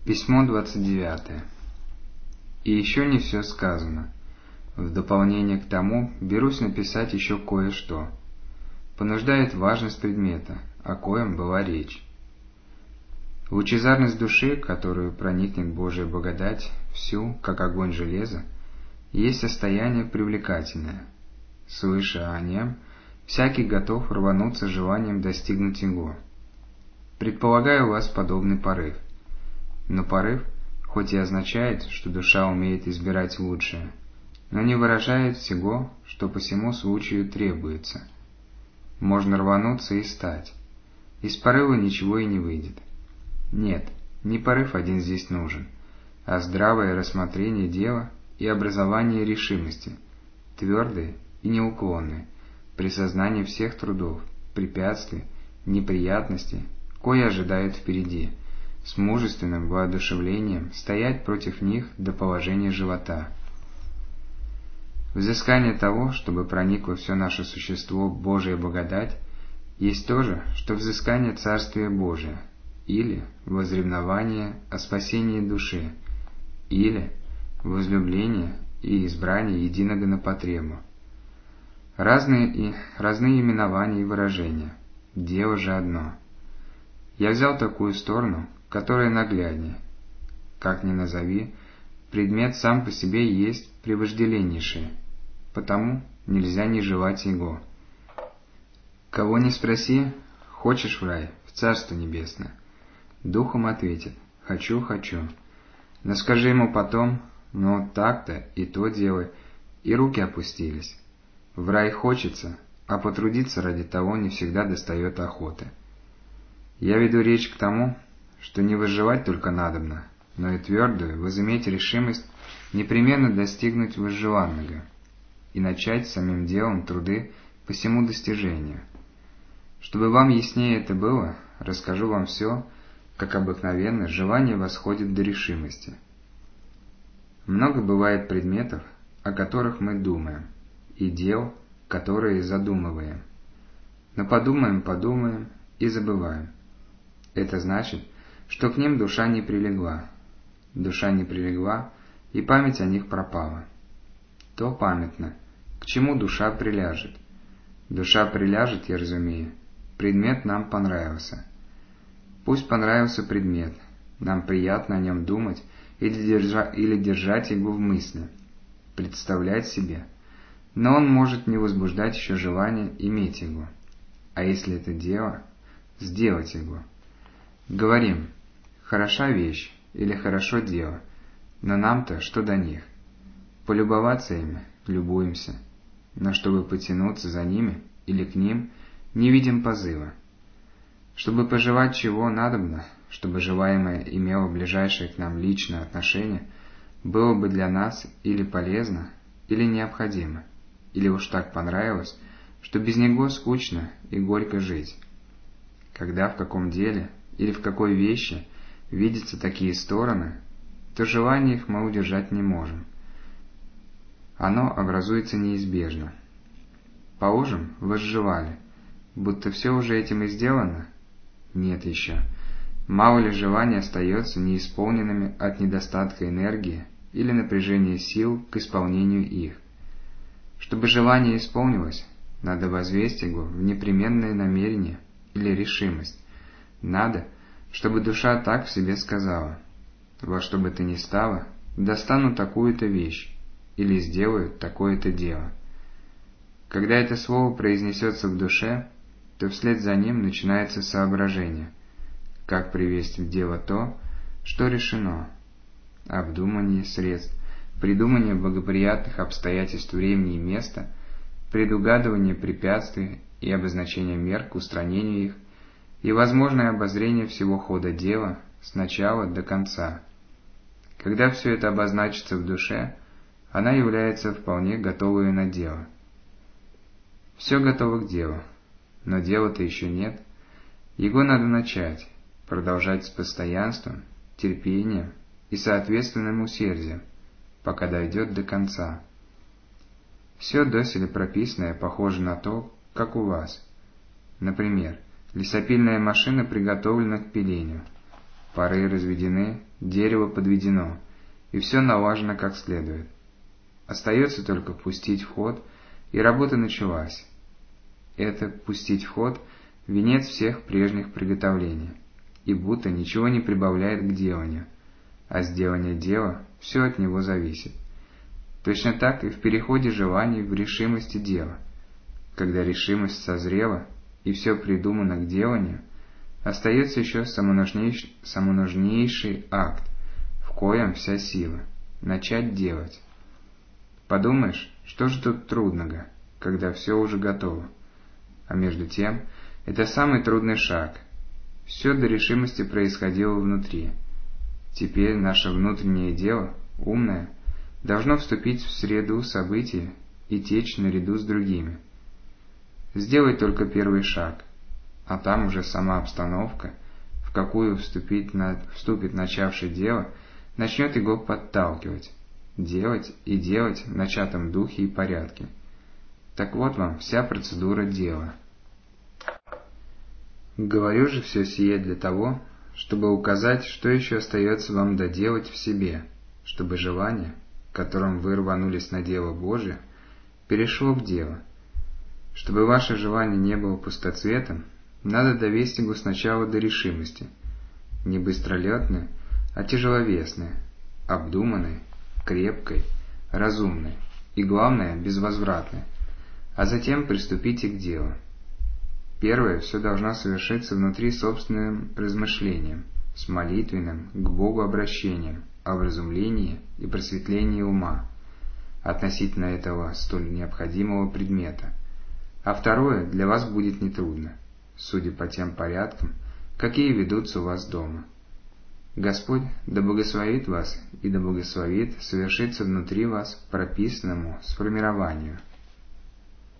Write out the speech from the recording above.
Письмо 29. И еще не все сказано. В дополнение к тому берусь написать еще кое-что. Понуждает важность предмета, о коем была речь. Лучезарность души, которую проникнет Божия благодать всю, как огонь железа, есть состояние привлекательное. Слыша о нем, всякий готов рвануться желанием достигнуть его. Предполагаю у вас подобный порыв. Но порыв, хоть и означает, что душа умеет избирать лучшее, но не выражает всего, что по сему случаю требуется. Можно рвануться и стать. Из порыва ничего и не выйдет. Нет, не порыв один здесь нужен, а здравое рассмотрение дела и образование решимости, твердые и неуклонные, при сознании всех трудов, препятствий, неприятностей, кое ожидают впереди, с мужественным воодушевлением стоять против них до положения живота. Взыскание того, чтобы проникло все наше существо в Божия благодать, есть то же, что взыскание Царствия Божия, или возревнование о спасении души, или возлюбление и избрание единого на потребу. Разные именования и выражения, дело же одно. Я взял такую сторону, которая нагляднее. Как ни назови, предмет сам по себе есть превожделеннейший, потому нельзя не желать его. Кого ни спроси, хочешь в рай, в Царство Небесное? Духом ответит: хочу, хочу. Но скажи ему потом: ну так-то и то делай, и руки опустились. В рай хочется, а потрудиться ради того не всегда достает охоты. Я веду речь к тому, что не возжелать только надобно, но и твердую возыметь решимость непременно достигнуть возжеланного и начать самим делом труды по сему достижению. Чтобы вам яснее это было, расскажу вам все, как обыкновенно желание восходит до решимости. Много бывает предметов, о которых мы думаем, и дел, которые задумываем. Но подумаем и забываем. Это значит, что к ним душа не прилегла. Душа не прилегла, и память о них пропала. То памятно, к чему душа приляжет. Душа приляжет, я разумею, предмет нам понравился. Пусть понравился предмет, нам приятно о нем думать или держать его в мысли, представлять себе, но он может не возбуждать еще желание иметь его, а если это дело, сделать его. Говорим: хороша вещь или хорошо дело, но нам-то что до них? Полюбоваться ими любуемся, но чтобы потянуться за ними или к ним, не видим позыва. Чтобы пожелать чего надобно, чтобы желаемое имело ближайшее к нам личное отношение, было бы для нас или полезно, или необходимо, или уж так понравилось, что без него скучно и горько жить. Когда в каком деле или в какой вещи видятся такие стороны, то желание их мы удержать не можем. Оно образуется неизбежно. Положим, возжелали, будто все уже этим и сделано? Нет еще. Мало ли желаний остается неисполненными от недостатка энергии или напряжения сил к исполнению их. Чтобы желание исполнилось, надо возвесть его в непременное намерение или решимость. Надо, чтобы душа так в себе сказала: во что бы то ни стало, достану такую-то вещь или сделаю такое-то дело. Когда это слово произнесется в душе, то вслед за ним начинается соображение, как привести в дело то, что решено, обдумание средств, придумание благоприятных обстоятельств времени и места, предугадывание препятствий и обозначение мер к устранению их, и возможное обозрение всего хода дела с начала до конца. Когда все это обозначится в душе, она является вполне готовой на дело. Все готово к делу, но дела-то еще нет. Его надо начать, продолжать с постоянством, терпением и соответственным усердием, пока дойдет до конца. Все доселе прописанное похоже на то, как у вас. Например, лесопильная машина приготовлена к пилению. пары разведены, дерево подведено, и все налажено как следует. Остается только пустить в ход, и работа началась. Это «пустить в ход» — венец всех прежних приготовлений, и будто ничего не прибавляет к деланию, а сделание дела все от него зависит. Точно так и в переходе желаний в решимости дела. Когда решимость созрела и все придумано к деланию, остается еще самонужнейший акт, в коем вся сила — начать делать. Подумаешь, что же тут трудного, когда все уже готово? А между тем, это самый трудный шаг. Все до решимости происходило внутри. Теперь наше внутреннее дело, умное, должно вступить в среду событий и течь наряду с другими. Сделай только первый шаг, а там уже сама обстановка, в какую вступит начавший дело, начнет его подталкивать, делать и делать в начатом духе и порядке. Так вот вам вся процедура дела. Говорю же все сие для того, чтобы указать, что еще остается вам доделать в себе, чтобы желание, которым вы рванулись на дело Божие, перешло в дело. Чтобы ваше желание не было пустоцветом, надо довести его сначала до решимости, не быстролетной, а тяжеловесной, обдуманной, крепкой, разумной и, главное, безвозвратной, а затем приступите к делу. Первое все должно совершиться внутри собственным размышлением, с молитвенным к Богу обращением о вразумлении и просветлении ума относительно этого столь необходимого предмета. А второе для вас будет нетрудно, судя по тем порядкам, какие ведутся у вас дома. Господь да благословит вас и да благословит совершиться внутри вас прописанному сформированию.